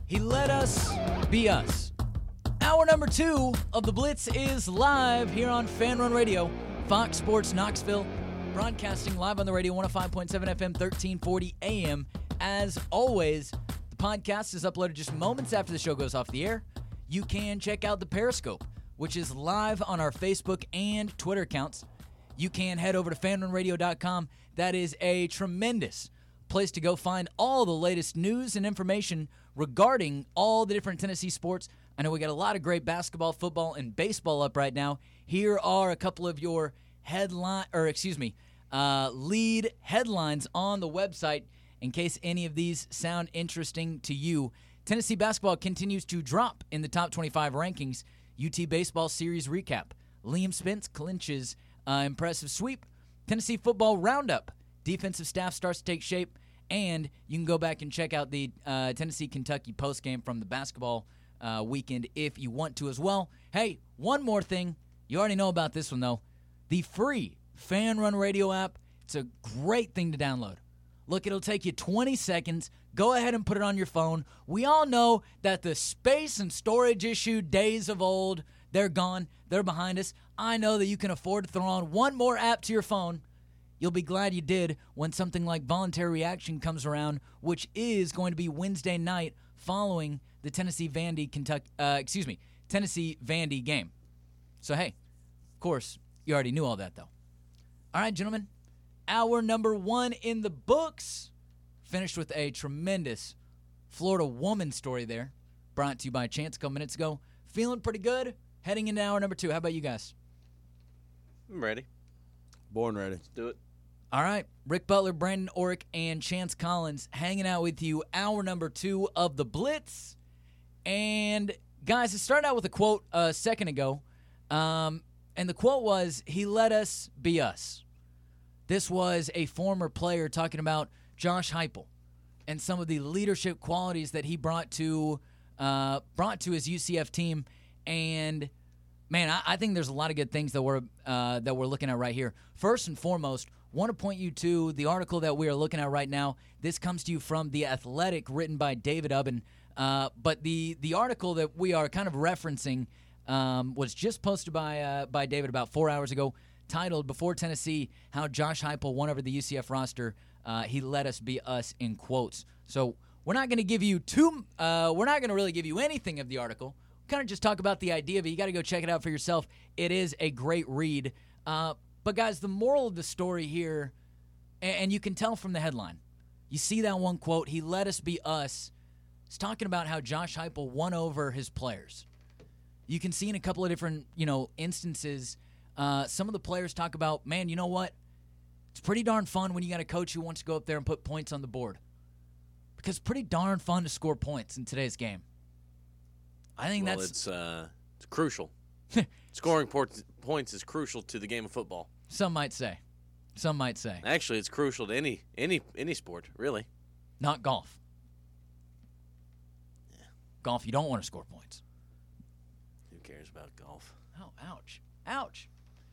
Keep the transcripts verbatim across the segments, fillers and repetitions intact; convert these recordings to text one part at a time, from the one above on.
He let us be us. Hour number two of the Blitz is live here on Fan Run Radio, Fox Sports Knoxville, broadcasting live on the radio, one oh five point seven F M, thirteen forty A M. As always, the podcast is uploaded just moments after the show goes off the air. You can check out the Periscope, which is live on our Facebook and Twitter accounts. You can head over to fan run radio dot com. That is a tremendous place to go find all the latest news and information regarding all the different Tennessee sports. I know we got a lot of great basketball, football, and baseball up right now. Here are a couple of your headline, or excuse me, uh, lead headlines on the website in case any of these sound interesting to you. Tennessee basketball continues to drop in the top twenty-five rankings. U T baseball series recap. Liam Spence clinches uh, impressive sweep. Tennessee football roundup. Defensive staff starts to take shape. And you can go back and check out the uh, Tennessee-Kentucky postgame from the basketball uh, weekend if you want to as well. Hey, one more thing. You already know about this one, though. The free Fan Run Radio app. It's a great thing to download. Look, it'll take you twenty seconds. Go ahead and put it on your phone. We all know that the space and storage issue days of old, they're gone. They're behind us. I know that you can afford to throw on one more app to your phone. You'll be glad you did when something like Voluntary Reaction comes around, which is going to be Wednesday night following the Tennessee Vandy Kentucky, uh, excuse me, Tennessee Vandy game. So hey, of course, you already knew all that though. All right, gentlemen, hour number one in the books. Finished with a tremendous Florida woman story there, brought to you by Chance a couple minutes ago. Feeling pretty good heading into hour number two. How about you guys? I'm ready. Born ready. Let's do it. All right, Rick Butler, Brandon Orick, and Chance Collins hanging out with you, hour number two of the Blitz. And, guys, it started out with a quote a second ago, um, and the quote was, "He let us be us." This was a former player talking about Josh Heupel and some of the leadership qualities that he brought to uh, brought to his U C F team. And, man, I, I think there's a lot of good things that we're, uh, that we're looking at right here. First and foremost, want to point you to the article that we are looking at right now. This comes to you from The Athletic, written by David Ubben. Uh, but the the article that we are kind of referencing um, was just posted by uh, by David about four hours ago, titled "Before Tennessee: How Josh Heupel Won Over the U C F Roster. Uh, he let us be us," in quotes. So we're not going to give you too. Uh, we're not going to really give you anything of the article. Kind of just talk about the idea of it. You got to go check it out for yourself. It is a great read. Uh, But, guys, the moral of the story here, and you can tell from the headline, you see that one quote, "He let us be us." It's talking about how Josh Heupel won over his players. You can see in a couple of different, you know, instances, uh, some of the players talk about, man, you know what? It's pretty darn fun when you got a coach who wants to go up there and put points on the board. Because it's pretty darn fun to score points in today's game. I think well, that's... It's, uh, it's crucial. Scoring port- points is crucial to the game of football. Some might say. Some might say. Actually, it's crucial to any any any sport, really. Not golf. Yeah. Golf, you don't want to score points. Who cares about golf? Oh, ouch. Ouch.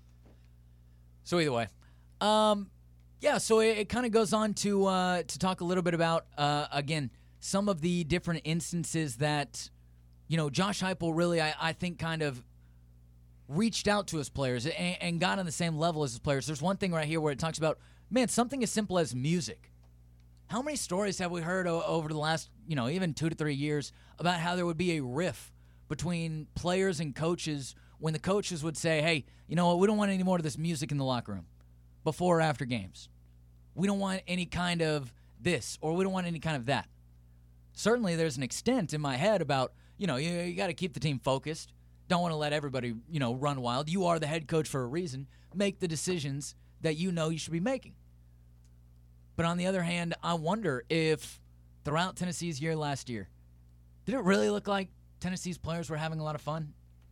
So either way. Um, yeah, so it, it kind of goes on to uh, to talk a little bit about, uh, again, some of the different instances that, you know, Josh Heupel really, I, I think, kind of reached out to his players and, and got on the same level as his players. There's one thing right here where it talks about, man, something as simple as music. How many stories have we heard o- over the last, you know, even two to three years about how there would be a riff between players and coaches when the coaches would say, hey, you know what, we don't want any more of this music in the locker room before or after games. We don't want any kind of this, or we don't want any kind of that. Certainly there's an extent in my head about, you know, you, you got to keep the team focused. Don't want to let everybody, you know, run wild. You are the head coach for a reason. Make the decisions that you know you should be making. But on the other hand, I wonder if throughout Tennessee's year last year, did it really look like Tennessee's players were having a lot of fun?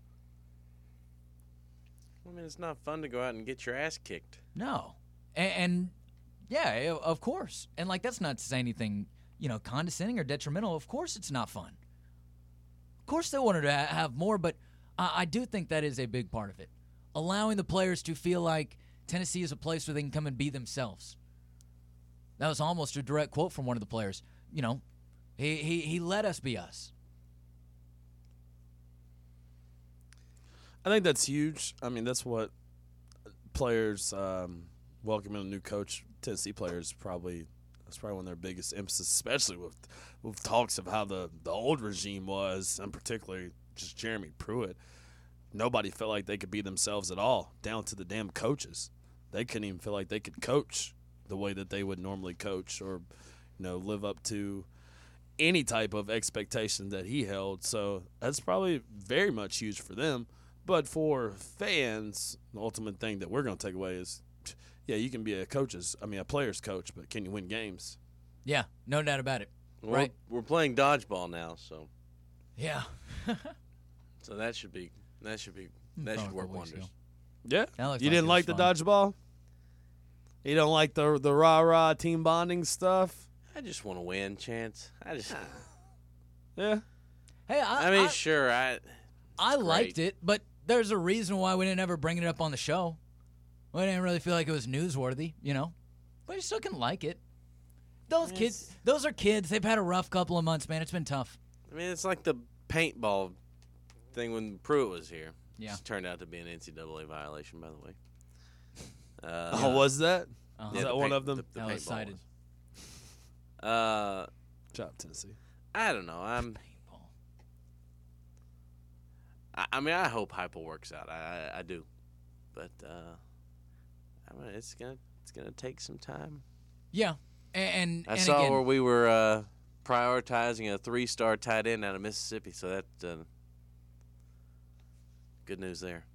I mean, it's not fun to go out and get your ass kicked. No. And, and yeah, of course. And, like, that's not to say anything, you know, condescending or detrimental. Of course it's not fun. Of course they wanted to ha- have more, but I, I do think that is a big part of it. Allowing the players to feel like Tennessee is a place where they can come and be themselves. That was almost a direct quote from one of the players. You know, He he he let us be us. I think that's huge. I mean, that's what players um, welcoming a new coach. Tennessee players probably that's probably one of their biggest emphasis, especially with with talks of how the, the old regime was, and particularly just Jeremy Pruitt. Nobody felt like they could be themselves at all, down to the damn coaches. They couldn't even feel like they could coach the way that they would normally coach, or you know, live up to any type of expectation that he held. So that's probably very much huge for them. But for fans, the ultimate thing that we're going to take away is, yeah, you can be a coach's, I mean, a player's coach, but can you win games? Yeah, no doubt about it. Well, right. We're playing dodgeball now, so Yeah. so that should be that should be that should work wonders. Yeah. That looks You like didn't it like was the fun. dodgeball? You don't like the the rah rah team bonding stuff? I just want to win, Chance. I just. Yeah. Hey, I I mean, I, sure, I. I liked great. it, but there's a reason why we didn't ever bring it up on the show. We didn't really feel like it was newsworthy, you know. But you still can like it. Those Yes. kids, those are kids. They've had a rough couple of months, man. It's been tough. I mean, it's like the paintball thing when Pruitt was here. Yeah. It turned out to be an N C double A violation, by the way. Uh, Oh, was that? Uh-huh. Was yeah, that the one paint- of them? The, the That was paintball cited. was. Uh, Job, Tennessee. I don't know. I'm. Paintball. I, I mean, I hope Heupel works out. I, I, I do, but uh, I mean, it's gonna it's gonna take some time. Yeah, and and, I and saw again, where we were uh, prioritizing a three-star tight end out of Mississippi, so that uh, good news there.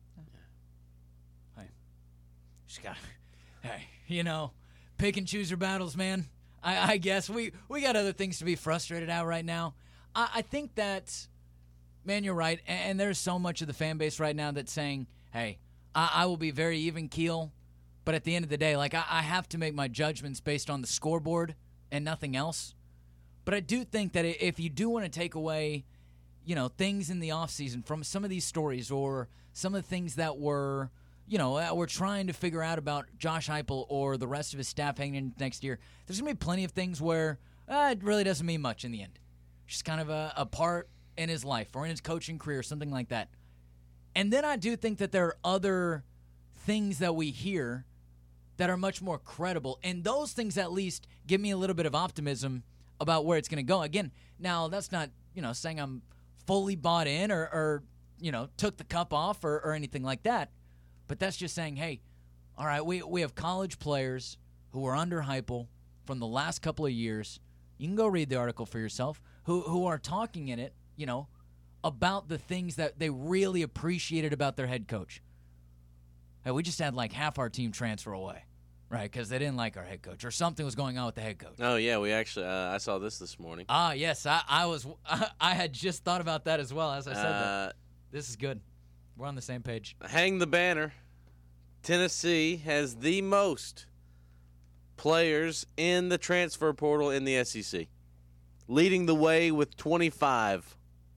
just got, hey, you know, pick and choose your battles, man. I, I guess we we got other things to be frustrated at right now. I, I think that, man, you're right, and, and there's so much of the fan base right now that's saying, hey, I, I will be very even keel, but at the end of the day, like I, I have to make my judgments based on the scoreboard and nothing else. But I do think that if you do want to take away, you know, things in the offseason from some of these stories or some of the things that were, you know, uh, we're trying to figure out about Josh Heupel or the rest of his staff hanging in next year, there's going to be plenty of things where uh, it really doesn't mean much in the end. Just kind of a, a part in his life or in his coaching career, something like that. And then I do think that there are other things that we hear that are much more credible. And those things at least give me a little bit of optimism about where it's going to go. Again, now that's not, you know, saying I'm fully bought in or, or you know, took the cup off or, or anything like that. But that's just saying, hey, all right, we we have college players who are under Heupel from the last couple of years. You can go read the article for yourself, who who are talking in it, you know, about the things that they really appreciated about their head coach. Hey, we just had like half our team transfer away, right, because they didn't like our head coach or something was going on with the head coach. Oh yeah, we actually uh, I saw this this morning. Ah, yes, I, I was I had just thought about that as well as I said that. Uh, This is good. We're on the same page. hang the banner. Tennessee has the most players in the transfer portal in the S E C, leading the way with twenty-five.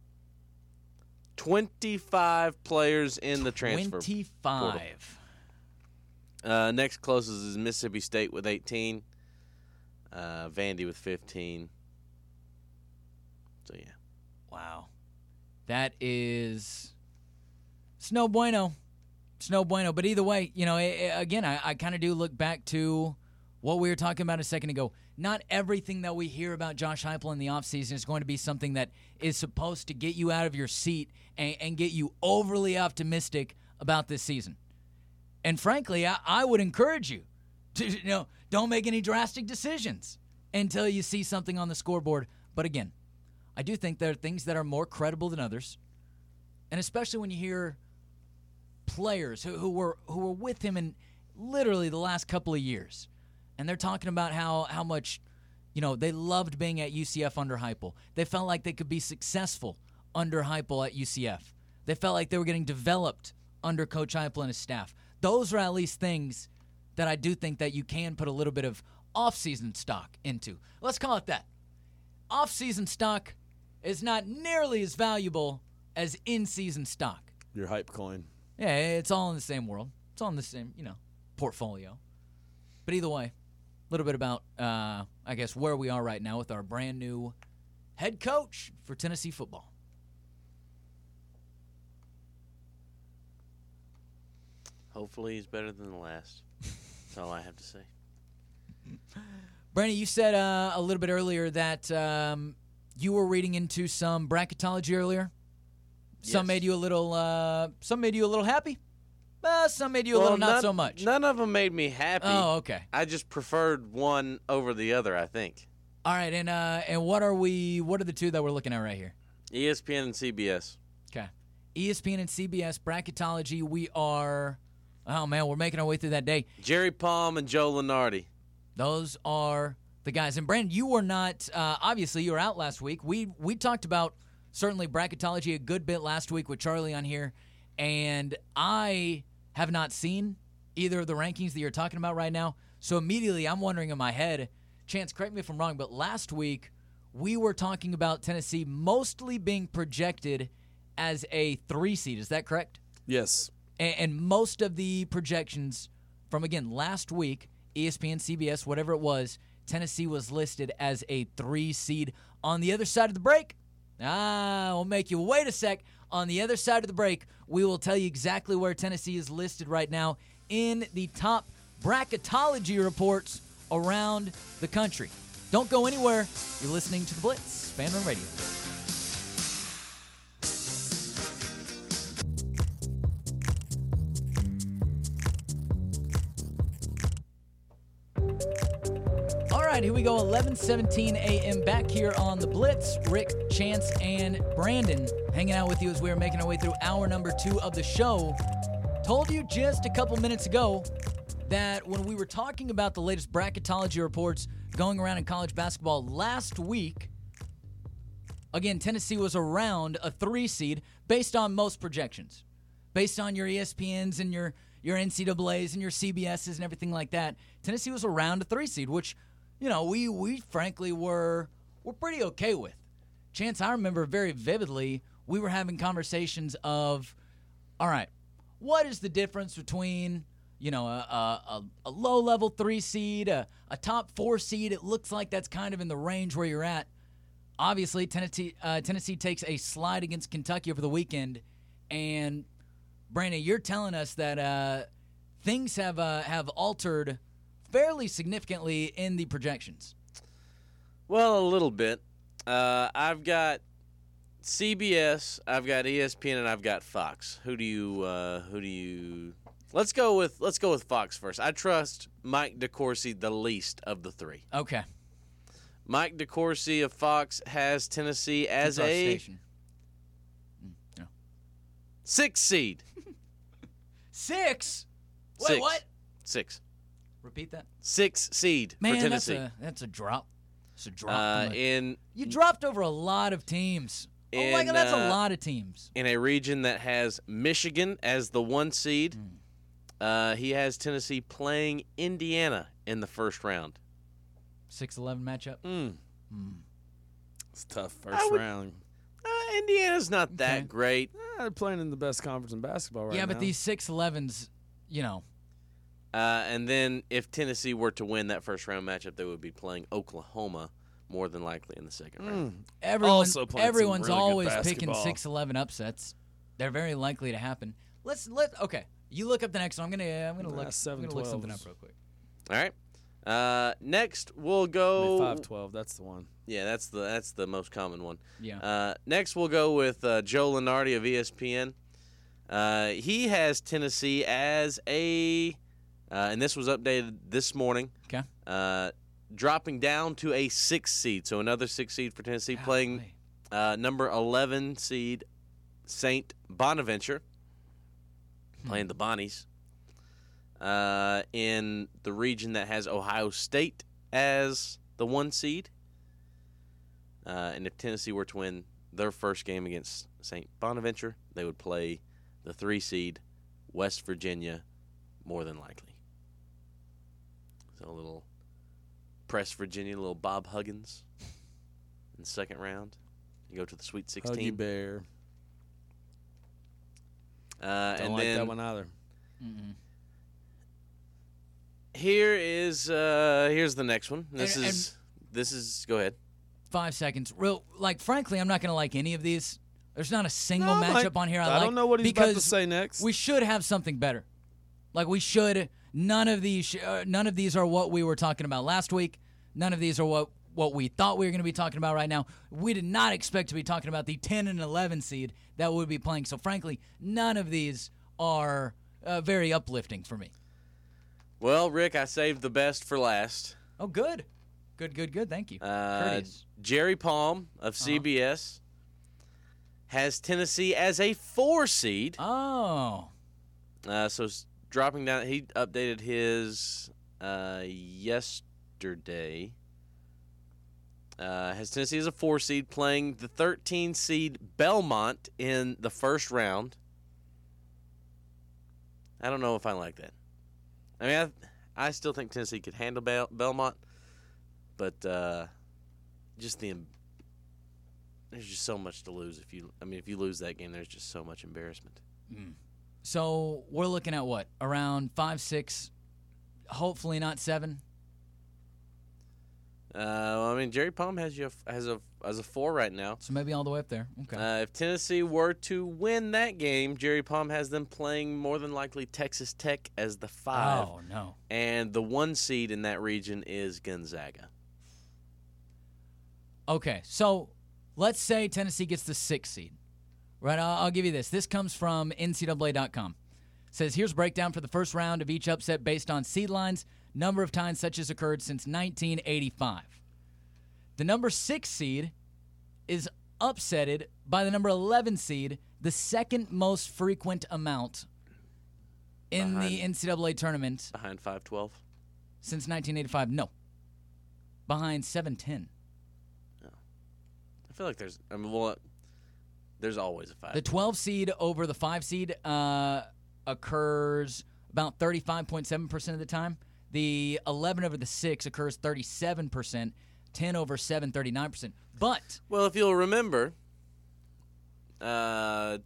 twenty-five players in the transfer portal. twenty-five. Uh, next closest is Mississippi State with eighteen. Uh, Vandy with fifteen. So, yeah. Wow. That is it's no bueno. It's no bueno. But either way, you know, it, it- again, I, I kind of do look back to what we were talking about a second ago. Not everything that we hear about Josh Heupel in the offseason is going to be something that is supposed to get you out of your seat and, and get you overly optimistic about this season. And frankly, I, I would encourage you to, you know, don't make any drastic decisions until you see something on the scoreboard. But again, I do think there are things that are more credible than others. And especially when you hear players who, who were who were with him in literally the last couple of years. And they're talking about how, how much, you know, they loved being at U C F under Heupel. They felt like they could be successful under Heupel at U C F. They felt like they were getting developed under Coach Heupel and his staff. Those are at least things that I do think that you can put a little bit of off-season stock into. Let's call it that. Off-season stock is not nearly as valuable as in-season stock. Your hype coin. Yeah, it's all in the same world. It's all in the same, you know, portfolio. But either way, a little bit about, uh, I guess, where we are right now with our brand new head coach for Tennessee football. Hopefully he's better than the last. That's all I have to say. Brandon, you said uh, a little bit earlier that um, you were reading into some bracketology earlier. Some Yes. made you a little. Uh, some made you a little happy. Uh, some made you a little not none, so much. None of them made me happy. Oh, okay. I just preferred one over the other, I think. All right, and uh, and what are we? What are the two that we're looking at right here? E S P N and C B S. Okay, E S P N and C B S bracketology. We are. Oh man, we're making our way through that day. Jerry Palm and Joe Lunardi. Those are the guys. And Brandon, you were not. Uh, obviously, you were out last week. We we talked about certainly bracketology a good bit last week with Charlie on here, and I have not seen either of the rankings that you're talking about right now. So immediately, I'm wondering in my head. Chance, correct me if I'm wrong, but last week we were talking about Tennessee mostly being projected as a three seed. Is that correct? Yes. And, and most of the projections from, again, last week, E S P N, C B S, whatever it was, Tennessee was listed as a three seed. On the other side of the break, ah, we'll make you wait a sec. On the other side of the break, we will tell you exactly where Tennessee is listed right now in the top bracketology reports around the country. Don't go anywhere. You're listening to The Blitz, Fan Run Radio. All right, here we go. eleven seventeen a.m. back here on The Blitz. Rick, Chance, and Brandon hanging out with you as we're making our way through hour number two of the show. Told you just a couple minutes ago that when we were talking about the latest bracketology reports going around in college basketball last week, again, Tennessee was around a three seed based on most projections. Based on your E S P Ns and your, your N C double A's and your C B S's and everything like that, Tennessee was around a three seed, which, you know, we we frankly were were pretty okay with. Chance, I remember very vividly, we were having conversations of, all right, what is the difference between, you know, a, a, a low-level three seed, a, a top four seed? It looks like that's kind of in the range where you're at. Obviously, Tennessee, uh, Tennessee takes a slide against Kentucky over the weekend, and Brandon, you're telling us that uh, things have uh, have altered fairly significantly in the projections. Well, a little bit. Uh, I've got C B S, I've got E S P N, and I've got Fox. Who do you? Uh, who do you? Let's go with let's go with Fox first. I trust Mike DeCourcy the least of the three. Okay. Mike DeCourcy of Fox has Tennessee as That's our a station. Mm, no. six seed. Six? Wait, Six. what? Six. Repeat that. Six seed Man, for that's Tennessee. a that's a drop. It's a drop. Uh, from a- in you dropped over a lot of teams. Oh my in, God, that's uh, a lot of teams. in a region that has Michigan as the one seed, Mm. uh, he has Tennessee playing Indiana in the first round. six eleven matchup. Mm. Mm. It's tough I first would- round. Uh, Indiana's not that Okay. great. Eh, they're playing in the best conference in basketball right yeah, now. but these six elevens, you know. Uh, and then if Tennessee were to win that first round matchup, they would be playing Oklahoma more than likely in the second round. Mm. Everyone, Also playing some everyone's really good always picking basketball. six eleven upsets. They're very likely to happen. Let's let okay. You look up the next one. I'm gonna I'm gonna Nah, look I'm seven gonna look twelve something is- up real quick. All right. Uh, next we'll I go. mean, five twelve, that's the one. Yeah, that's the that's the most common one. Yeah. Uh, next we'll go with uh, Joe Lunardi of E S P N. Uh, he has Tennessee as a, uh, and this was updated this morning. Okay. Uh, dropping down to a six seed, so another six seed for Tennessee, playing Golly. uh, number eleven seed Saint Bonaventure, Hmm. playing the Bonnies. Uh, in the region that has Ohio State as the one seed. Uh, and if Tennessee were to win their first game against Saint Bonaventure, they would play the three seed West Virginia, more than likely. So a little press Virginia, a little Bob Huggins in the second round. You go to the Sweet Huggy sixteen. Bear. Uh, Don't and like then that one either. Mm-mm. here is uh, here's the next one. This And- is this is go ahead. five seconds. Real, like, frankly, I'm not going to like any of these. There's not a single No, matchup like, on here I, I like. don't know what he's about to because say next. We should have something better. Like, we should. None of these. sh- Uh, none of these are what we were talking about last week. None of these are what what we thought we were going to be talking about right now. We did not expect to be talking about the ten and eleven seed that we would be playing. So, frankly, none of these are uh, very uplifting for me. Well, Rick, I saved the best for last. Oh, good. Good, good, good. Thank you. Uh, Courteous. Jerry Palm of C B S has Tennessee as a four seed. Oh. Uh, so s- dropping down, he updated his uh, yesterday. Uh, has Tennessee as a four seed, playing the thirteen seed Belmont in the first round. I don't know if I like that. I mean, I, I still think Tennessee could handle Bel- Belmont, but uh, just the em- there's just so much to lose if you. I mean, if you lose that game, there's just so much embarrassment. Mm. So we're looking at what? Around five, six, hopefully not seven. Uh, I mean, Jerry Palm has you has a as a four right now. So maybe all the way up there. Okay. Uh, if Tennessee were to win that game, Jerry Palm has them playing more than likely Texas Tech as the five, oh, no. and the one seed in that region is Gonzaga. Okay, so let's say Tennessee gets the sixth seed. Right, I'll, I'll give you this. This comes from N C double A dot com. It says, here's a breakdown for the first round of each upset based on seed lines, number of times such has occurred since nineteen eighty-five. The number six seed is upsetted by the number eleven seed, the second most frequent amount in Behind- the N C double A tournament Behind five twelve. since nineteen eighty-five. No. Behind seven ten. I feel like there's. I mean, well, there's always a five. The twelve seed over the five seed uh, occurs about thirty-five point seven percent of the time. The eleven over the six occurs thirty-seven percent. ten over seven, thirty-nine percent. But Well, if you'll remember, uh,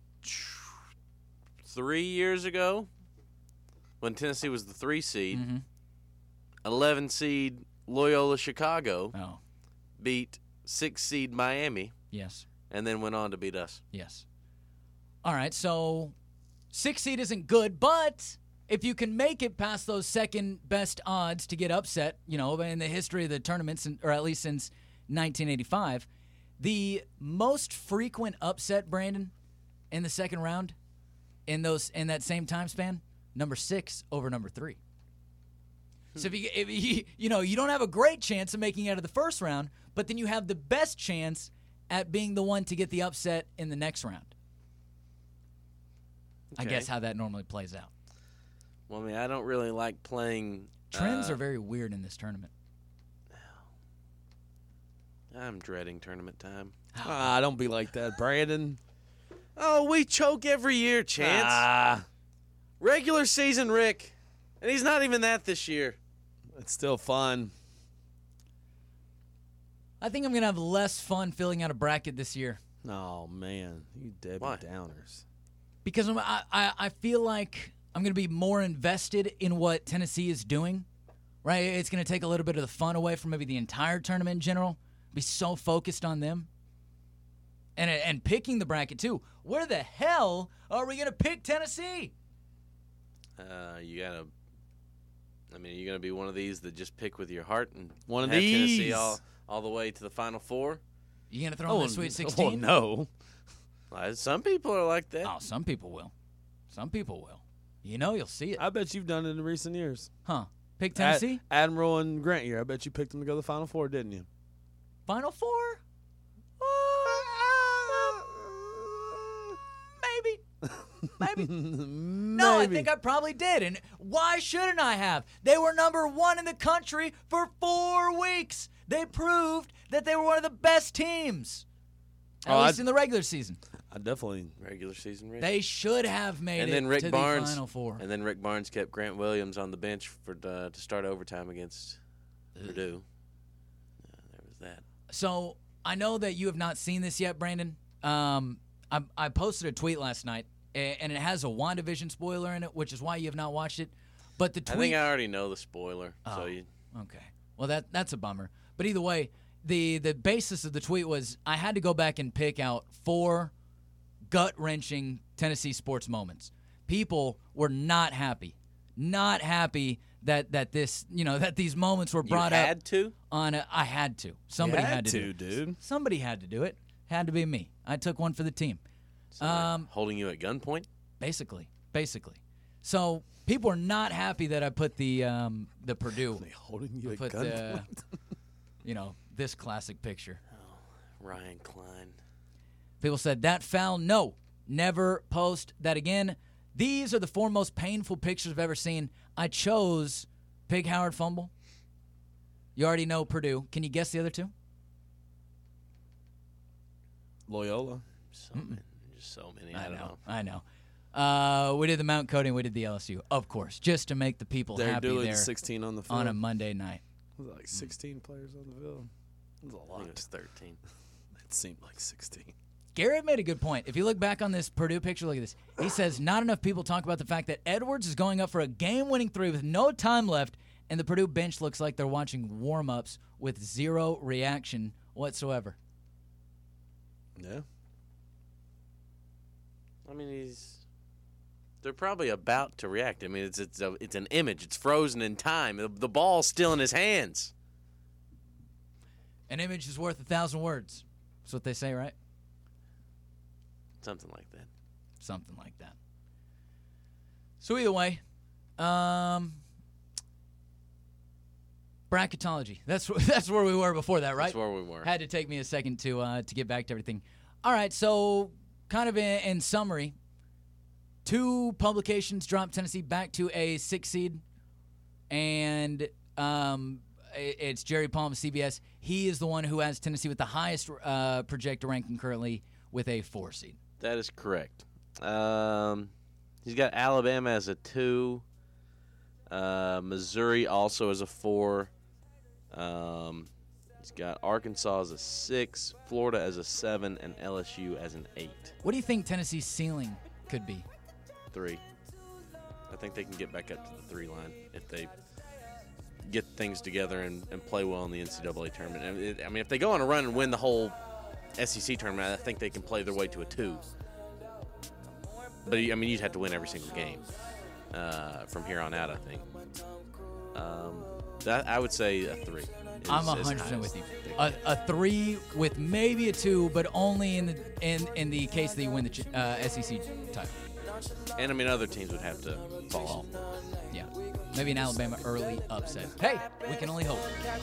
three years ago, when Tennessee was the three seed, Mhm. eleven seed Loyola Chicago oh, beat six seed Miami, yes, and then went on to beat us. yes. All right, so six seed isn't good, but if you can make it past those second best odds to get upset, you know, in the history of the tournaments, or at least since nineteen eighty-five, the most frequent upset, Brandon, in the second round, in those in that same time span, number six over number three. So if you, if you you know you don't have a great chance of making it out of the first round, but then you have the best chance at being the one to get the upset in the next round. I Okay. guess how that normally plays out. Well, I mean, I don't really like playing. Trends uh, are very weird in this tournament. I'm dreading tournament time. Ah, don't be like that, Brandon. Oh, we choke every year, Chance. Ah, Regular season, Rick. And he's not even that this year. it's still fun. I think I'm going to have less fun filling out a bracket this year Oh man, you Debbie Why? Downers. because I'm, I, I I feel like I'm going to be more invested in what Tennessee is doing, right? It's going to take a little bit of the fun away from maybe the entire tournament in general. Be so focused on them. And, and picking the bracket, too. Where the hell are we going to pick Tennessee? Uh, you gotta. I mean, you're gonna be one of these that just pick with your heart and One of have Tennessee these. all all the way to the Final Four. You going to throw in the Sweet sixteen? Oh no. Uh, some people are like that. Oh, some people will. Some people will. You know, you'll see it. I bet you've done it in recent years. Huh. Pick Tennessee? Ad- Admiral and Grant year. I bet you picked them to go to the Final Four, didn't you? Final Four? Maybe. Maybe. No, I think I probably did. And why shouldn't I have? They were number one in the country for four weeks. They proved that they were one of the best teams, at Oh, least I- in the regular season. I definitely. Regular season, Rick. They should have made and it then Rick to Barnes. the Final Four. And then Rick Barnes kept Grant Williams on the bench for uh, to start overtime against Purdue. Yeah, there was that. So I know that you have not seen this yet, Brandon. Um, I, I posted a tweet last night, a- and it has a WandaVision spoiler in it, which is why you have not watched it. But the I tweet, think I already know the spoiler. Oh. So you, okay, well that that's a bummer. But either way, the the basis of the tweet was I had to go back and pick out four gut-wrenching Tennessee sports moments. People were not happy, not happy that that this you know that these moments were brought you had up. to? On a, I had to. Somebody You had had to, to, do it. dude. Somebody had to do it. Had to be me. I took one for the team. Um, Holding you at gunpoint? basically, basically. So people are not happy that I put the um, the Purdue. They holding you I at put gunpoint. the, you know, this classic picture. Ryan Klein. People said that foul. No, never post that again. These are the four most painful pictures I've ever seen. I chose Pig Howard fumble. You already know Purdue. Can you guess the other two? Loyola. So many, just so many. I, I don't know. know. I know. Uh, we did the Mount Cody and we did the L S U, of course, just to make the people They're happy doing there sixteen on the field. on a Monday night. Was it like sixteen players on the field? It was a I lot. think it was thirteen. It seemed like sixteen. Garrett made a good point. If you look back on this Purdue picture, look at this. He says not enough people talk about the fact that Edwards is going up for a game-winning three with no time left, and the Purdue bench looks like they're watching warm-ups with zero reaction whatsoever. Yeah. I mean, he's. They're probably about to react. I mean, it's it's a, it's an image. It's frozen in time. The, the ball's still in his hands. An image is worth a thousand words. That's what they say, right? Something like that. Something like that. So either way, um, bracketology. That's wh- that's where we were before that, right? That's where we were. Had to take me a second to uh, to get back to everything. All right, so kind of in, in summary, two publications dropped Tennessee back to a six seed, and um, it- it's Jerry Palm of C B S. He is the one who has Tennessee with the highest uh, projected ranking currently with a four seed. That is correct. Um, he's got Alabama as a two. Uh, Missouri also as a four. Um, he's got Arkansas as a six, Florida as a seven, and L S U as an eight. What do you think Tennessee's ceiling could be? Three. I think they can get back up to the three line if they get things together and, and play well in the N C double A tournament. I mean, it- I mean, if they go on a run and win the whole S E C tournament, I think they can play their way to a two. But, I mean, you'd have to win every single game uh, from here on out, I think. Um, that I would say a three. is- I'm is one hundred percent highest with you. they A, can a three with maybe a two, but only in the in, in the case that you win the ch- uh, S E C title. get. And, I mean, other teams would have to fall off. Yeah, maybe an Alabama early upset. Hey, we can only hope.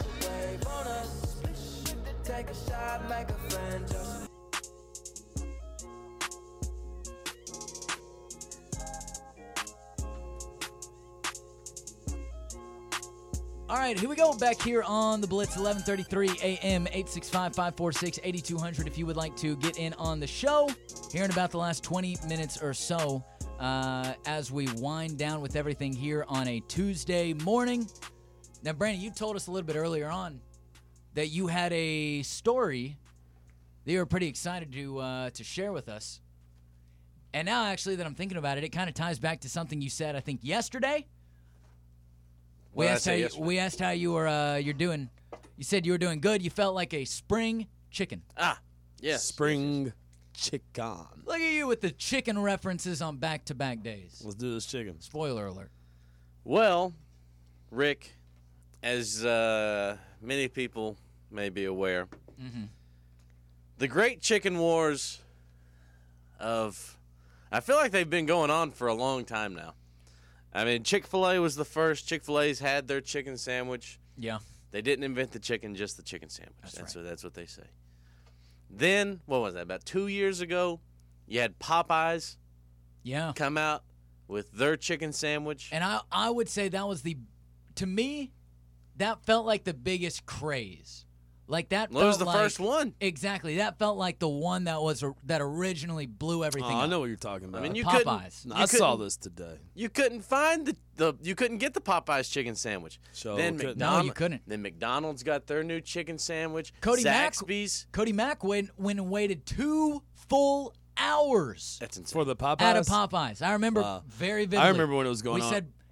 All right, here we go. Back here on the Blitz, eleven thirty-three a.m., eight six five, five four six, eight two zero zero if you would like to get in on the show here in about the last twenty minutes or so uh, as we wind down with everything here on a Tuesday morning. Now, Brandon, you told us a little bit earlier on that you had a story that you were pretty excited to uh, to share with us. And now, actually, that I'm thinking about it, it kind of ties back to something you said, I think, yesterday. We What did I asked how say you, yesterday? we asked how you were uh, you're doing. You said you were doing good. You felt like a spring chicken. Ah, yes. Spring chicken. Look at you with the chicken references on back-to-back days. Let's do this chicken. Spoiler alert. Well, Rick, as uh, many people may be aware, Mm-hmm. the Great Chicken Wars of, I feel like they've been going on for a long time now. I mean, Chick-fil-A was the first. Chick-fil-A's had their chicken sandwich. Yeah. They didn't invent the chicken, just the chicken sandwich. That's That's, right. what, that's what they say. Then, what was that, about two years ago, you had Popeyes Yeah. come out with their chicken sandwich. And I I would say that was the, to me, that felt like the biggest craze. Like that Well, it was felt the like- first one. Exactly. That felt like the one that was that originally blew everything Oh, I up. know what you're talking about. I mean, you Popeyes. couldn't. No, you I saw couldn't- this today. You couldn't find the, the you couldn't get the Popeyes chicken sandwich. So then couldn't. No, McDonald's, you couldn't. Then McDonald's got their new chicken sandwich. Cody Mack- Zaxby's. Cody Mack went, went and waited two full hours That's insane. For the Popeyes? at a Popeyes. I remember Wow. very vividly. I remember when it was going we on. said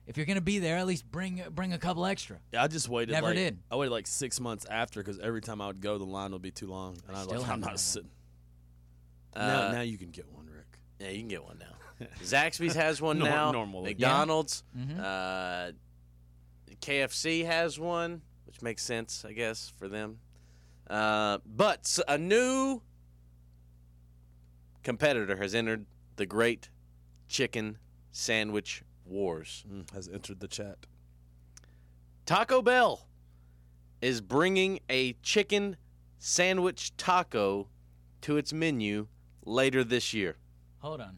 if you're gonna be there, at least bring bring a couple extra. Yeah, I just waited. Never like, did. I waited like six months after because every time I would go, the line would be too long, and I was Still like, I'm haven't done not that. sitting. Uh, now, now you can get one, Rick. Yeah, you can get one now. Zaxby's has one Nor- now. normally. McDonald's. Mhm. Uh, K F C has one, which makes sense, I guess, for them. Uh, but s- a new competitor has entered the Great Chicken Sandwich Wars. Mm, has entered the chat. Taco Bell is bringing a chicken sandwich taco to its menu later this year. Hold on.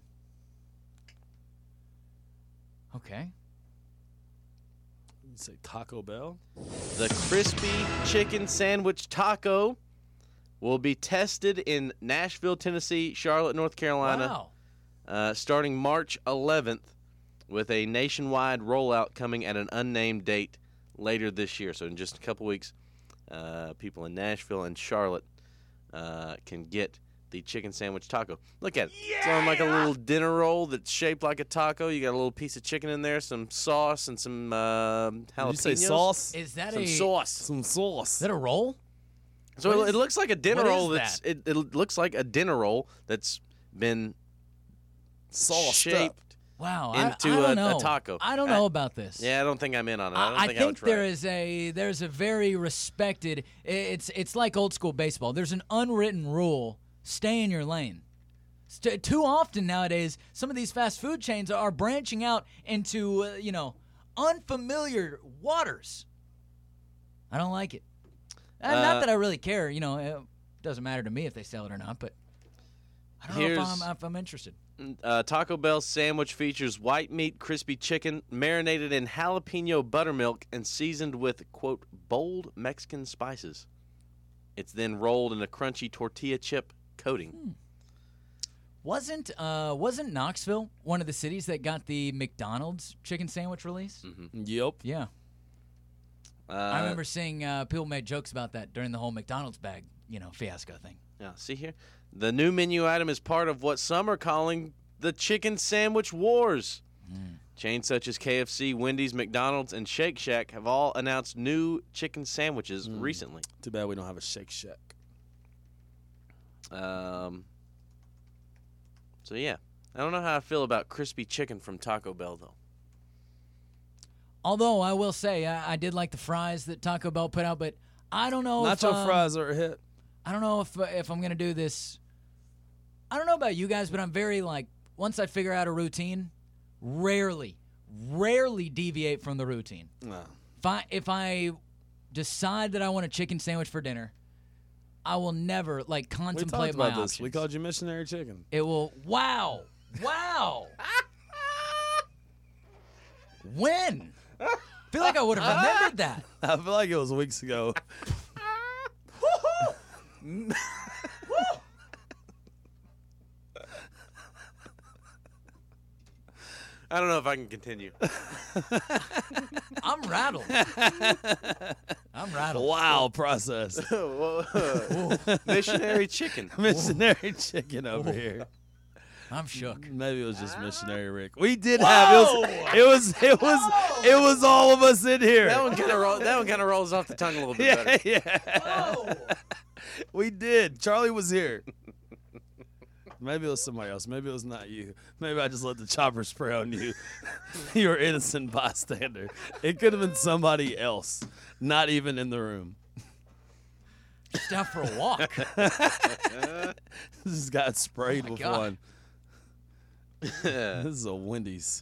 Okay. You say Taco Bell? The crispy chicken sandwich taco will be tested in Nashville, Tennessee, Charlotte, North Carolina, Wow. uh, starting March eleventh, with a nationwide rollout coming at an unnamed date later this year. So in just a couple weeks, uh, people in Nashville and Charlotte uh, can get the chicken sandwich taco. Look at it. It's on like a little dinner roll that's shaped like a taco. You got a little piece of chicken in there, some sauce, and some uh, jalapenos. Did you say sauce? Is that Some a sauce. Some sauce. Is that a roll? So What it, is- it looks like a dinner what is roll that's that? it, it looks like a dinner roll that's been Sauced shaped. up. Wow. I- Into I, don't a- a know. taco. I don't I- know about this. Yeah, I don't think I'm in on it. I don't I, I think, think I would try there it. is a there's a very respected. It's it's like old school baseball. There's an unwritten rule: stay in your lane. St- too often nowadays, some of these fast food chains are branching out into uh, you know unfamiliar waters. I don't like it. Uh, Uh, not that I really care. You know, it doesn't matter to me if they sell it or not. But I don't know if Here's- I'm, if I'm interested. Uh, Taco Bell sandwich features white meat, crispy chicken, marinated in jalapeno buttermilk and seasoned with, quote, bold Mexican spices. It's then rolled in a crunchy tortilla chip coating. Hmm. Wasn't uh wasn't Knoxville one of the cities that got the McDonald's chicken sandwich release? Yep. Yeah. Uh, I remember seeing uh, people made jokes about that during the whole McDonald's bag, you know, fiasco thing. Yeah, see here? The new menu item is part of what some are calling the Chicken Sandwich Wars. Chains such as K F C, Wendy's, McDonald's, and Shake Shack have all announced new chicken sandwiches recently. Too bad we don't have a Shake Shack. Um, so, yeah. I don't know how I feel about crispy chicken from Taco Bell, though. Although I will say I, I did like the fries that Taco Bell put out, but I don't know if Nacho um, fries are a hit. I don't know if uh, if I'm gonna do this. I don't know about you guys, but I'm very like once I figure out a routine, rarely, rarely deviate from the routine. No. If I if I decide that I want a chicken sandwich for dinner, I will never like We contemplate talked my about this. options. We called you missionary chicken. It will. Wow, wow. When? I feel like I would have remembered that. I feel like it was weeks ago. I don't know if I can continue. I'm rattled. I'm rattled. Wow, process. Missionary chicken. missionary chicken over here. I'm shook. Maybe it was just missionary Rick. We did have it was it was it was it was all of us in here. That one kind of roll, that one kind of rolls off the tongue a little bit better. yeah, yeah. We did. Charlie was here. Maybe it was somebody else. Maybe it was not you. Maybe I just let the chopper spray on you. You're an innocent bystander. It could have been somebody else, not even in the room. Just out for a walk. This got sprayed Oh my with God. one. This is a Wendy's.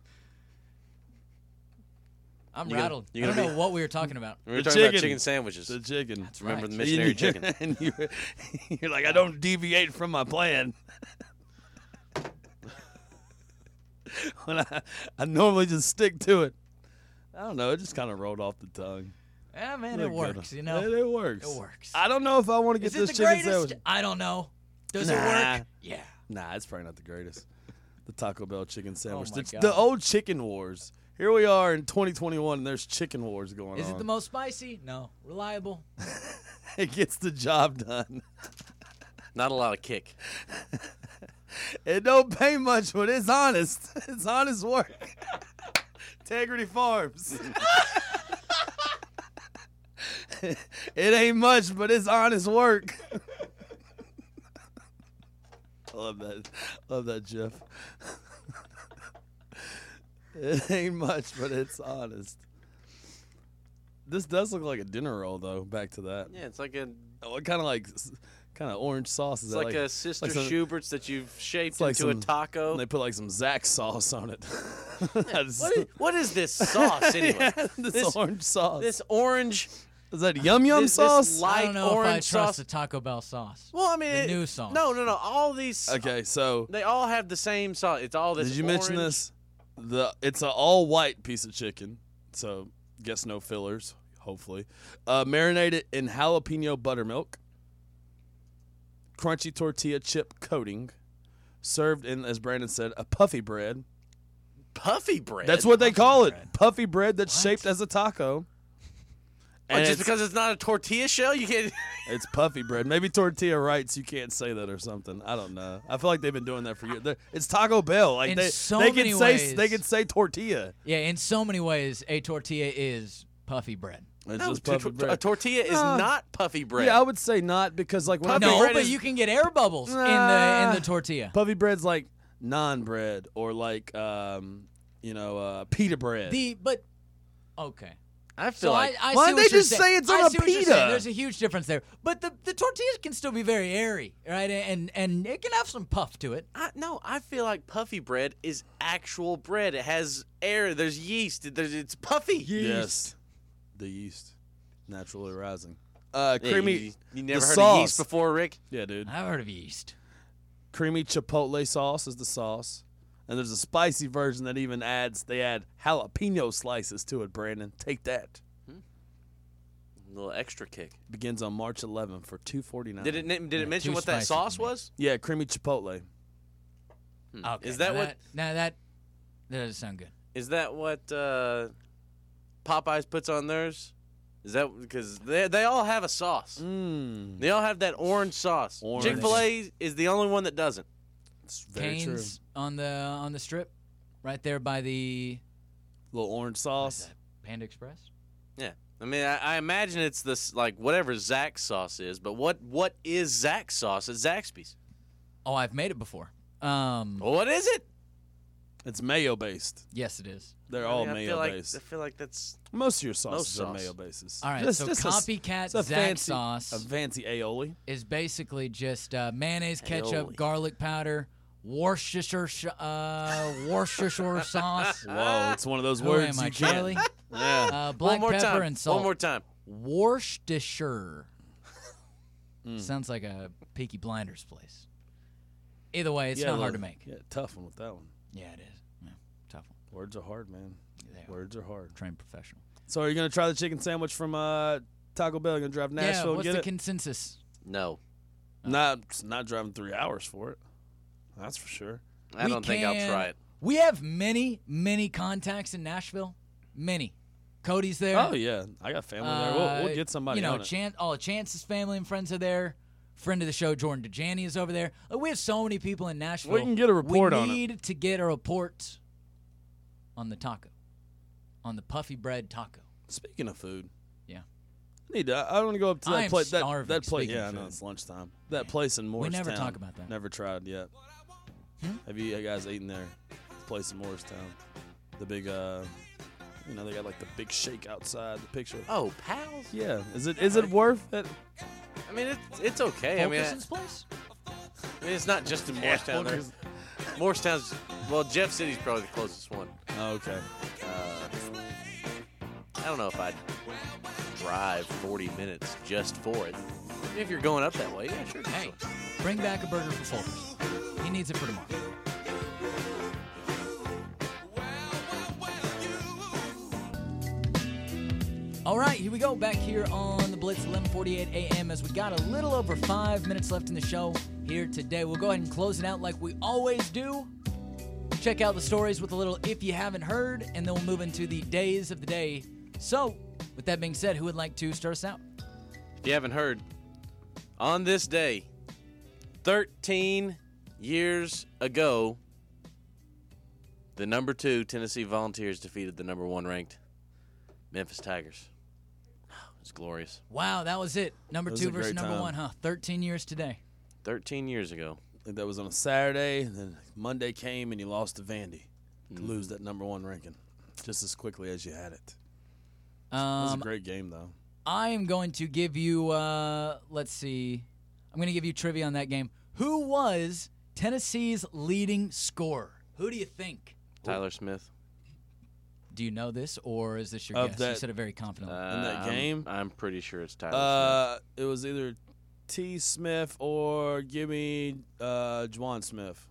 I'm You gonna- rattled. you I don't gonna know be- what we were talking about. We were The talking about chicken. chicken sandwiches. The chicken. That's Remember right. the missionary And you- chicken. And you're, you're like, I don't deviate from my plan. when I, I normally just stick to it. I don't know. It just kind of rolled off the tongue. Yeah, man, Look it good. works. You know, It, it works. it works. I don't know if I want to get Is it this the chicken greatest? sandwich. I don't know. Does it Nah. work? Yeah. Nah, it's probably not the greatest. The Taco Bell chicken sandwich. Oh my the, God. the old chicken wars. Here we are in twenty twenty-one, and there's chicken wars going Is on. it the most spicy? No. Reliable? It gets the job done. Not a lot of kick. It don't pay much, but it's honest. It's honest work. Integrity Farms. It ain't much, but it's honest work. I love that. Love that, Jeff. It ain't much, but it's honest. This does look like a dinner roll, though. Back to that. Yeah, it's like a What kind of like, kind of orange sauce is it's that? like, a Sister like some- Schubert's that you've shaped like into a some- taco. And they put like some Zax sauce on it. That's- What is, what is this sauce anyway? Yeah, this, This- orange sauce. This orange, Is that yum yum this, sauce? this I light don't know orange if I trust sauce. the Taco Bell sauce. Well, I mean, the it- new sauce. No, no, no. All these, Okay, so they all have the same sauce. It's all this. did you mention orange- this? The it's an all white piece of chicken, so guess no fillers. Hopefully, uh, marinated in jalapeno buttermilk, crunchy tortilla chip coating, served in, as Brandon said, a puffy bread. puffy bread? That's what they call it. bread. Puffy bread that's What? shaped as a taco. Oh, And just it's, because it's not a tortilla shell, you can't. it's puffy bread. Maybe tortilla rights. You can't say that or something. I don't know. I feel like they've been doing that for years. They're- It's Taco Bell. Like In they, so they many can say ways. they can say tortilla. Yeah, in so many ways, a tortilla is puffy bread. It's No, just to- puffy to- bread. a tortilla is Nah. not puffy bread. Yeah, I would say not because like when I Puffy think No, bread but is- you can get air bubbles in the in Nah. the tortilla. puffy bread's like naan bread or like um, you know uh, pita bread. The but okay. I feel So like I, I Why see don't what they you're just saying. say it's I on a see what you're pita? saying. There's a huge difference there, but the the tortillas can still be very airy, right? And and it can have some puff to it. I, no, I feel like puffy bread is actual bread. It has air. There's yeast. There's, it's puffy. Yes, the yeast naturally rising. Uh, Yeah, creamy. You, you never the heard sauce. of yeast before, Rick? Yeah, dude. I've heard of yeast. Creamy chipotle sauce is the sauce, and there's a spicy version that even adds. They add jalapeno slices to it. Brandon, take that. A little extra kick. Begins on March eleventh for two forty nine. Did it? Did Yeah, it mention too what that spicy for sauce me. was? Yeah, creamy chipotle. Hmm. Okay, Is that now what? Now that that doesn't sound good. Is that what uh, Popeyes puts on theirs? Is that because they they all have a sauce? Mmm. They all have that orange sauce. Orange. Chick Fil A is the only one that doesn't. It's very Canes true. on the on the strip, right there by the Little orange what is sauce. that, Panda Express. Yeah, I mean, I, I imagine it's this like whatever Zax sauce is, but what what is Zax sauce at Zaxby's? Oh, I've made it before. Um, What is it? It's mayo based. yes, it is. They're I all mean, I feel mayo like, based. I feel like that's Most of your sauces sauce. are mayo bases. All right, Just- so just a s- copycat it's a Zax fancy, sauce a fancy aioli. is basically just uh, mayonnaise, ketchup, Aioli. garlic powder, Worcestershire sh- uh, Worcestershire sauce. Whoa, it's one of those Who words am I, you can't. Charlie? Yeah. Uh, black one more pepper time. and salt. One more time. Worcestershire. Mm. Sounds like a Peaky Blinders place. Either way, it's Yeah, not look, hard to make. Yeah, tough one with that one. Yeah, it is. Yeah, tough one. Words are hard, man. They are. Words are hard. Trained professional. So are you gonna try the chicken sandwich from uh, Taco Bell? You gonna drive to Nashville yeah, and what's get the it? consensus? No, not not driving three hours for it. That's for sure. I We don't think I'll can- try it. We have many, many contacts in Nashville. Many. Cody's there. Oh yeah, I got family there. We'll, Uh, we'll get somebody You know, on it. Chan- all of Chance's family and friends are there. Friend of the show, Jordan DeJani, is over there. Like, we have so many people in Nashville. We can get a report we on it. need to get a report on the taco, on the puffy bread taco. Speaking of food, Yeah. need to. I want to go up to I that am place. That starving, that place. speaking Yeah, I of know food. it's lunchtime. That place in We Morristown. never talk about that. Never tried yet. Hmm? Have you guys eaten there? The place in Morristown. The big, uh, you know, they got like the big shake outside the picture. Oh, pals. Yeah, is it is it worth it? I mean, it's it's okay. I mean, I, Fulkerson's place? I mean, it's not just in Morristown. There. Morristown's well, Jeff City's probably the closest one. Oh, okay. Uh, I don't know if I'd drive forty minutes just for it. If you're going up that way, yeah, sure. do Hey, so. bring back a burger for Fulkers. He needs it for tomorrow. All right, here we go. Back here on the Blitz, eleven forty-eight a.m. as we got a little over five minutes left in the show here today. We'll go ahead and close it out like we always do. Check out the stories with a little if you haven't heard, and then we'll move into the days of the day. So, with that being said, who would like to start us out? If you haven't heard, on this day, thirteen years ago, The number two Tennessee Volunteers defeated the number one ranked Memphis Tigers. It was glorious. Wow, that was it. Number It was two a versus great number time. one, huh? Thirteen years today. Thirteen years ago. I think that was on a Saturday, and then Monday came and you lost to Vandy to Mm. lose that number one ranking just as quickly as you had it. It was a Um, great game, though. I am going to give you. Uh, let's see. I'm going to give you trivia on that game. Who was Tennessee's leading scorer? Who do you think? Tyler Smith. Do you know this, or is this your Of guess? You that- said it very confidently. Uh, that I'm- game? I'm, pretty sure it's Tyler Uh, it was either T. Smith or give me uh, Juwan Smith.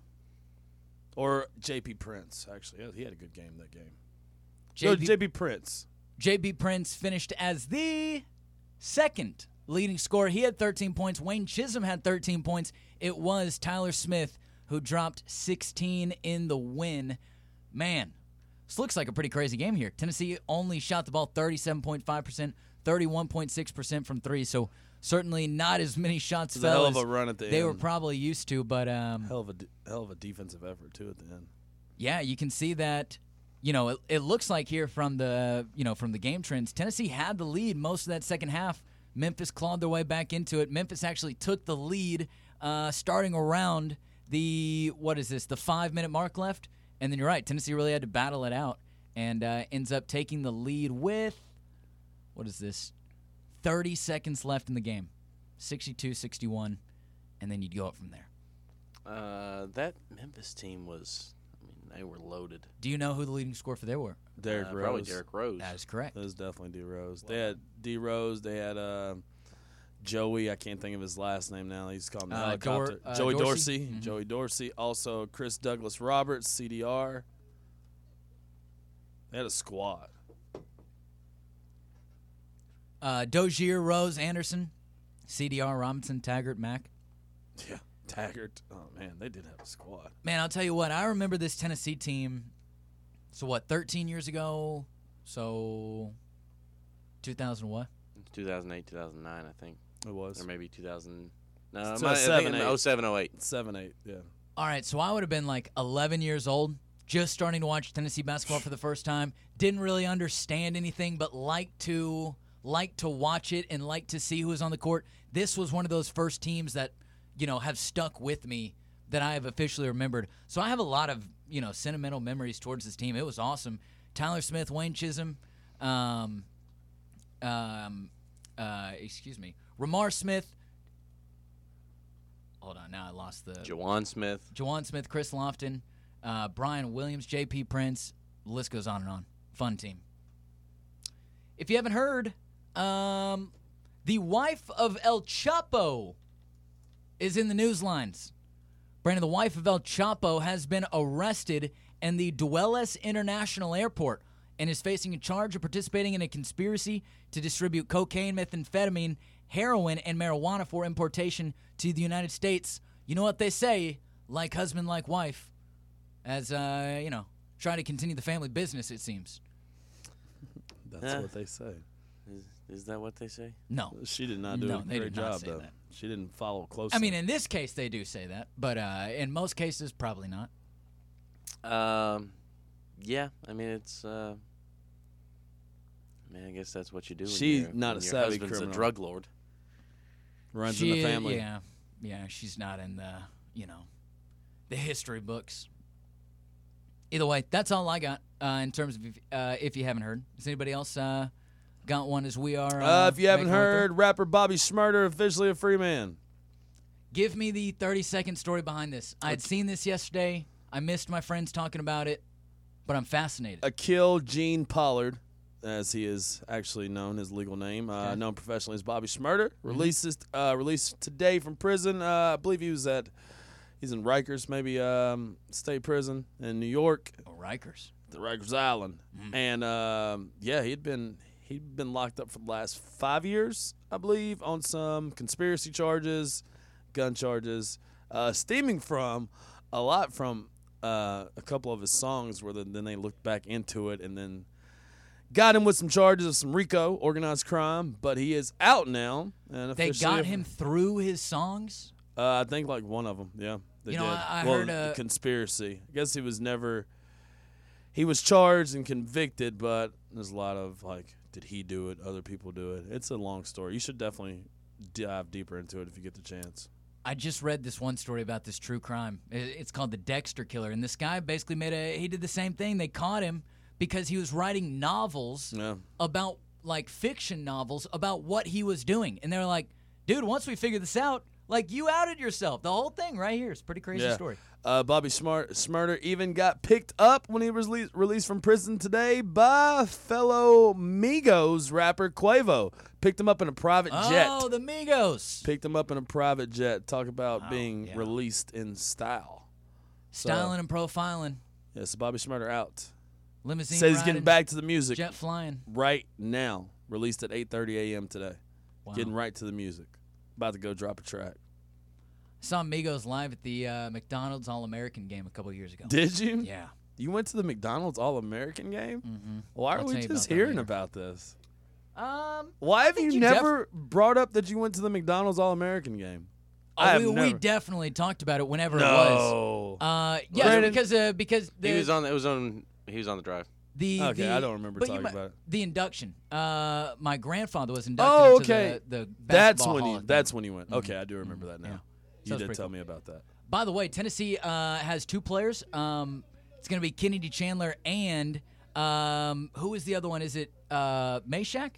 Or J P. Prince, actually. Yeah, he had a good game that game. No, J P J P. Prince. J B Prince finished as the second leading scorer. He had thirteen points. Wayne Chisholm had thirteen points. It was Tyler Smith who dropped sixteen in the win. Man, this looks like a pretty crazy game here. Tennessee only shot the ball thirty-seven point five percent, thirty-one point six percent from three, so certainly not as many shots It was a fell hell as of a run at the they end. were probably used to, but um, Hell of a de- hell of a defensive effort too at the end. yeah, you can see that. You know, it, it looks like here from the you know from the game trends, Tennessee had the lead most of that second half. Memphis clawed their way back into it. Memphis actually took the lead, uh, starting around the what is this? The five minute mark left, and then you're right. Tennessee really had to battle it out, and uh, ends up taking the lead with what is this? thirty seconds left in the game, sixty-two sixty-one, and then you'd go up from there. Smith. Uh, that Memphis team was, I mean, they were loaded. Do you know who the leading scorer for they were? Derrick uh, Rose. Probably Derrick Rose. That is correct. That was definitely D Rose. They had D Rose. They had uh, Joey. I can't think of his last name now. He's called him the Uh, helicopter. Dor- uh, Joey Dorsey? Dorsey. Mhm. Joey Dorsey. Also Chris Douglas Roberts, C D R. They had a squad. Uh, Dozier, Rose, Anderson, C D R, Robinson, Taggart, Mack. Yeah, Taggart. Oh man, they did have a squad. Man, I'll tell you what. I remember this Tennessee team. So what? thirteen years ago. So, two thousand what? two thousand eight, two thousand nine, I think. It was Or maybe two thousand. No, It's it might- I seven, think eight. oh seven, oh eight. seven, eight. Yeah. All right. So I would have been like eleven years old, just starting to watch Tennessee basketball for the first time. Didn't really understand anything, but liked to liked to watch it and liked to see who was on the court. This was one of those first teams that, you know, have stuck with me that I have officially remembered. So I have a lot of, you know, sentimental memories towards this team. It was awesome. Tyler Smith, Wayne Chisholm, um, um, uh, excuse me, Ramar Smith. Hold on, now I lost the. Juwan Smith. Juwan Smith, Chris Lofton, uh, Brian Williams, J P. Prince. The list goes on and on. Fun team. If you haven't heard, um, the wife of El Chapo is in the news lines. Brandon, the wife of El Chapo has been arrested in the Dulles International Airport and is facing a charge of participating in a conspiracy to distribute cocaine, methamphetamine, heroin, and marijuana for importation to the United States. You know what they say, like husband, like wife, as, uh, you know, trying to continue the family business, it seems. That's Yeah. what they say. Is, is that what they say? No. She did not do No, a they great did not job, say though. that. She didn't follow closely. I mean, in this case, they do say that, but uh, in most cases, probably not. Um, yeah. I mean, it's. Uh, man, I guess that's what you do. When She's you're- not when a your savvy husband's criminal. a drug lord. runs She in the is- family. Yeah, yeah, she's not in the, you know, the history books. Either way, that's all I got uh, in terms of if, uh, if you haven't heard. Does anybody else uh, got one as we are? Uh, Uh, if you haven't making our way through? heard, rapper Bobby Shmurda officially a free man. Give me the thirty-second story behind this. I had seen this yesterday. I missed my friends talking about it, but I'm fascinated. Akil Gene Pollard, as he is actually known, his legal name, uh, Okay. known professionally as Bobby Shmurda, releases uh, released today from prison. Uh, I believe he was at he's in Rikers, maybe um, state prison in New York, Oh, Rikers. the Rikers Island, and um, yeah, he'd been he'd been locked up for the last five years, I believe, on some conspiracy charges, gun charges, uh, stemming from a lot from uh, a couple of his songs, where the, then they looked back into it and then got him with some charges of some RICO, organized crime. But he is out now, and They officially- got him through his songs? Uh, I think like one of them, yeah. They You know, did. I- I well, heard, the uh, conspiracy. I guess he was never. he was charged and convicted, but there's a lot of like, did he do it? Other people do it. It's a long story. You should definitely dive deeper into it if you get the chance. I just read this one story about this true crime. It's called the Dexter Killer, and this guy basically made a. He did the same thing. They caught him because he was writing novels Yeah. about like fiction novels about what he was doing, and they were like, "Dude, once we figure this out, like you outed yourself." The whole thing right here is a pretty crazy Yeah. story. Uh, Bobby Smart, Smurder even got picked up when he was released, released from prison today by fellow Migos rapper Quavo. Picked him up in a private jet. Oh, the Migos. Picked him up in a private jet. Talk about Wow, being yeah. released in style. Styling and profiling. Yes, Bobby Smurder out. Limousine Says he's getting riding, back to the music jet flying. right now. Released at eight thirty a.m. today. Wow. Getting right to the music. About to go drop a track. Saw Migos live at the uh, McDonald's All-American game a couple years ago. Did you? Yeah. You went to the McDonald's All-American game? Mm-hmm. Why are I'll we tell you just about that hearing later. about this? Um, Why have think you, you def- never brought up that you went to the McDonald's All-American game? oh, I have we, we never. definitely talked about it whenever it was. No. Uh, yeah, Brandon- because uh, because the He was on. It was on. He was on the drive. the Okay, the, I don't remember but you talking might- about it. the induction. Uh, my grandfather was inducted Oh, into okay. the, the That's basketball when Hall you. of Fame. That's when you went. Okay, I do remember that now. Yeah. You Sounds did pretty tell cool. me about that. By the way, Tennessee uh, has two players. Um, it's going to be Kennedy Chandler and um, who is the other one? Is it uh, Meshack?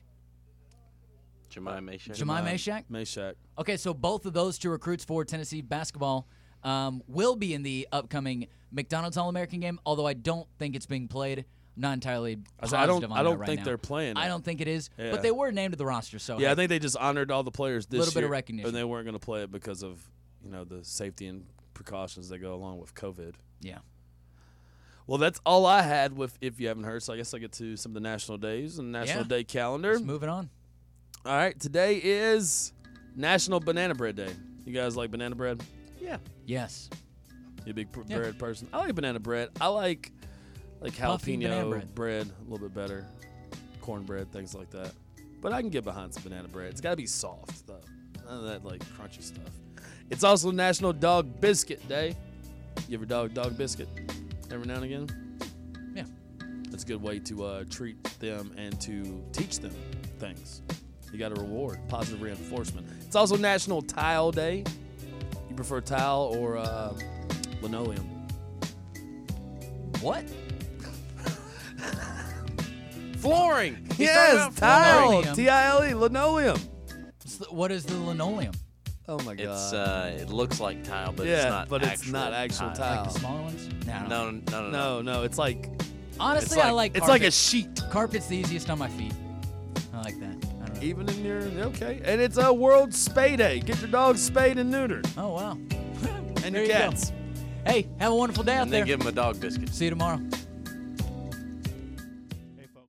Jemai Meshack. Jemai Meshack? Meshack. Okay, so both of those two recruits for Tennessee basketball um, will be in the upcoming McDonald's All-American game, although I don't think it's being played. I'm not entirely I positive said, I don't. on I that don't right think now. they're playing. I it. don't think it is, Yeah. but they were named to the roster, so Yeah, hey, I think they just honored all the players this Little bit year. of recognition. And they weren't going to play it because of you know the safety and precautions that go along with COVID. yeah. Well, that's all I had with if you haven't heard. So I guess I get to some of the national days and national Yeah. day calendar. Let's move it on. All right, today is National Banana Bread Day. You guys like banana bread? Yeah. Yes. You a big pr- Yeah. bread person? I like banana bread. I like like Puffy banana jalapeno bread. bread a little bit better, cornbread, things like that. But I can get behind some banana bread. It's got to be soft though, none of that like crunchy stuff. It's also National Dog Biscuit Day. You ever dog dog biscuit every now and again? Yeah. It's a good way to uh, treat them and to teach them things. You got to reward, positive reinforcement. It's also National Tile Day. You prefer tile or uh, linoleum? What? Flooring. He's talking Yes, about tile. linoleum. T I L E, linoleum. What's the- What is the linoleum? Oh my god. It's uh, it looks like tile, but yeah, it's not. but it's actual not actual tile. tile. Like the smaller ones? No, no. No, no, no, no. no, no, it's like Honestly, it's like, I like it's carpet. like a sheet. Carpet's the easiest on my feet. I like that. I don't know. Even in your okay, and it's a World Spay Day. Get your dog spayed and neutered, Oh, wow. and There your you go. cats. Hey, have a wonderful day out And there. then give him a dog biscuit. See you tomorrow.